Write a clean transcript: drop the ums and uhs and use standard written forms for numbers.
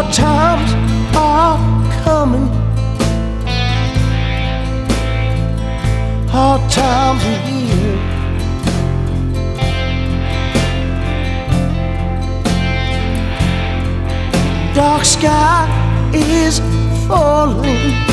Hard times are coming. Hard times are here. Dark sky is falling.